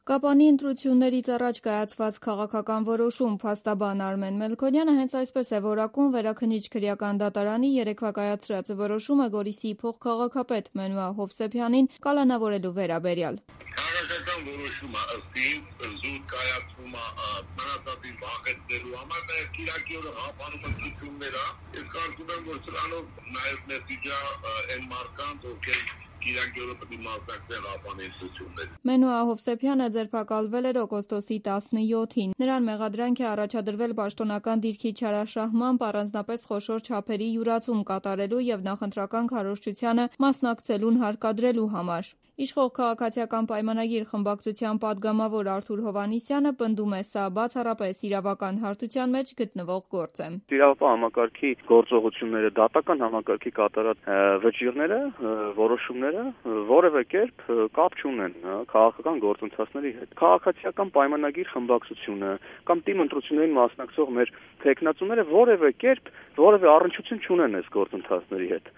Կապանի ընտրություններից առաջ կայացված քաղաքական որոշում փաստաբան Արմեն Մելքոնյանը հենց այսպես է որակում Վերաքննիչ քրեական դատարանի երեկվա կայացրած որոշումը Գորիսի փոխքաղաքապետ Մենուա Հովսեփյանին կալանավորելու վերաբերյալ։ Քաղաքական որոշումը ըստ ինձ զուտ կայացվում է մնացածին վախեցնելու համար, նաև Կիրակի օրը հապանում ընտրություններ է։ Ես կարծում եմ, որ սրանով նաև մեսիջը այն մարդկանց, ովքեր Կիրակի օրը պետք է մասնակցեն հապանի ընտրություններին։ Մենուա Հովսեփյանը ձերբակալվել էր օգոստոսի 17-ին։ Նրան մեղադրանք է առաջադրվել պաշտոնական դիրքի չարաշահմամբ, առանձնապես խոշոր չափերի յուրացում կատարելու եւ նախընտրական քարոզչությանը մասնակցելուն հարկադրելու համար։ Իշխող քաղաքացիական պայմանագիր խմբակցության падգամավոր Արթուր Հովհաննիսյանը պնդում է, սա բացառապես իրավական հարթության մեջ գտնվող գործ է։ Իրավապահ համակարգի գործողությունները, դատական համակարգի կատարած վճիռները, որոշումները որևէ կերպ կապ չունեն քաղաքական գործընթացների հետ։ Քաղաքացիական պայմանագիր խմբակցությունը կամ թիմ ընտրություններին մասնակցող մեր թեկնածուները որևէ կերպ որևէ առնչություն չունեն այս գործընթացների հետ։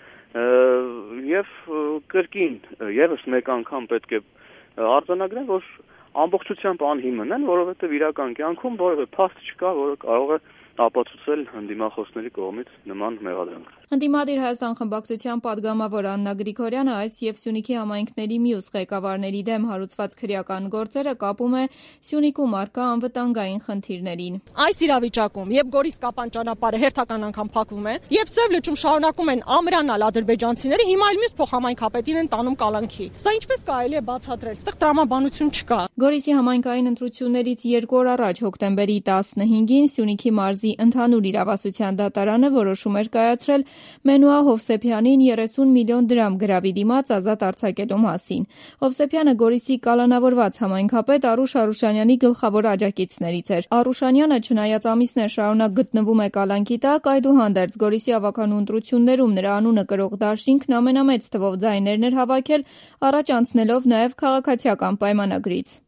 Եվ կրկին եւս մեկ անգամ պետք է արձանագրեմ, որ ամբողջությամբ անհիմն են, որովհետեւ իրական կյանքում որևէ փաստ չկա, որը կարող է ապացուցել ընդդիմախոսների կողմից նման մեղադրանք։ Ընդդիմադիր Հայաստան խմբակցության падգամավոր Աննա Գրիգորյանը այս եւ Սյունիքի համայնքների մյուս ղեկավարների դեմ հարուցված քրեական գործերը կապում է Սյունիքում առկա անվտանգային խնդիրներին։ Այս իրավիճակում, երբ Գորիս-Կապան ճանապարհը հերթական անգամ փակվում է, երբ Սև լճում շարունակում են ամրանալ ադրբեջանցիները, հիմա այլ մյուս փոխհամայնքապետին են տանում կալանքի։ Սա ինչպես կարելի է բացատրել, այդտեղ տրամաբանություն չկա։ Գորիսի համայնքային ընտրություններից 2 օր առաջ հոկտեմբերի 15-ին Սյունիքի մարզի ընդհանուր իրավասության դատարանը որոշում էր կայացրել Մենուա Հովսեփյանին 30 միլիոն դրամ գրավի դիմաց ազատ արձակելու մասին։ Հովսեփյանը Գորիսի կալանավորված համայնքապետ Արուշ Արուշանյանի գլխավոր աջակիցներից էր։ Արուշանյանը, չնայած ամիսներ շարունակ գտնվում է կալանքի տակ, այդուհանդերձ Գորիսի ավականու ընտրություններում նրա անունը կրող դաշինքն ամենամեծ թվով ձայներն էր հավաքել, առաջ անցնելով նաև քաղաքացիական պայմանագրից։